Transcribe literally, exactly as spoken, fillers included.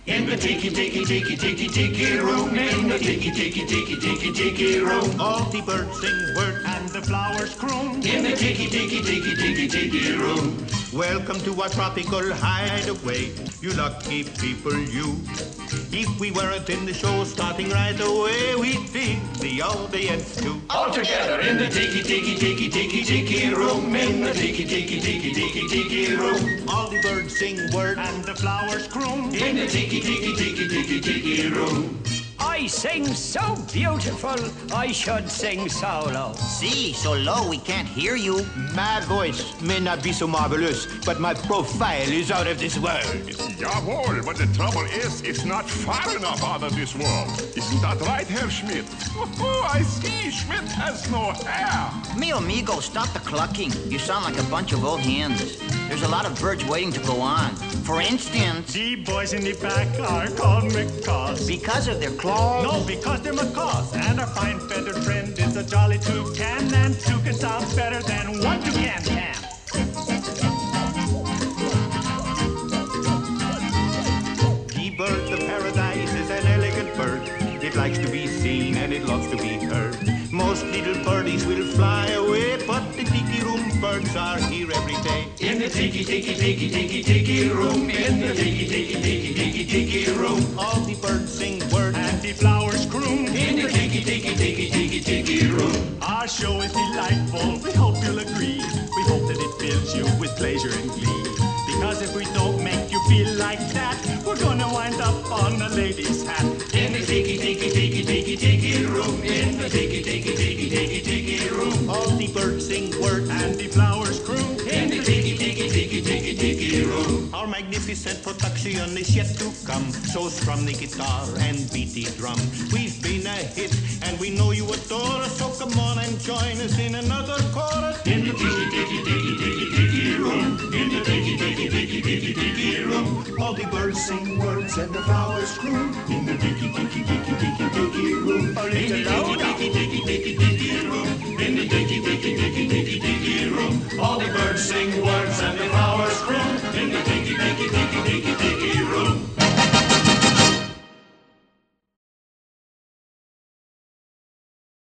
In the tiki tiki tiki tiki tiki room, in the tiki tiki tiki tiki tiki room, all the birds sing word and the flowers croon. In the tiki tiki tiki tiki tiki room. Welcome to our tropical hideaway, you lucky people, you. If we weren't in the show starting right away, we'd be the audience too. All together in the tiki tiki tiki tiki tiki room, in the tiki tiki tiki tiki tiki room, all the birds sing word and the flowers croon. In the tiki tiki tiki tiki tiki room. I sing so beautiful, I should sing solo. See, so low we can't hear you. My voice may not be so marvelous, but my profile is out of this world. Jawohl, but the trouble is, it's not far enough out of this world. Isn't that right, Herr Schmidt? Oh, I see, Schmidt has no hair. Mi amigo, stop the clucking. You sound like a bunch of old hens. There's a lot of birds waiting to go on. For instance... The boys in the back are called macaws. Because of their claws? No, because they're macaws. And our fine feathered friend is a jolly toucan. And toucan sounds better than one toucan can. The bird of paradise is an elegant bird. It likes to be seen and it loves to be heard. Most little birdies will fly away, but the tiki room birds are here every day. In the tiki tiki tiki tiki tiki room, in the tiki tiki tiki tiki tiki room, all the birds sing word and the flowers croon. In the tiki tiki tiki tiki tiki room. Our show is delightful, we hope you'll agree. We hope that it fills you with pleasure and glee. Because if we don't make you feel like that, we're gonna wind up on a lady's hat. In the tiki tiki tiki tiki tiki room, in the tiki tiki tiki tiki tiki room, all the birds sing word and the flowers croon. In the tiki tiki tiki tiki tiki room. Our magnificent production is yet to come, so strum the guitar and beat the drum. We've been a hit and we know you adore us, so come on and join us in another chorus. In the tiki tiki tiki tiki tiki room, in the tiki tiki tiki tiki tiki room, all the birds sing words and the flowers croon. in the tiki tiki tiki tiki tiki room, in the tiki tiki tiki tiki room, in the tiki tiki tiki tiki tiki room, all the birds sing words and the flowers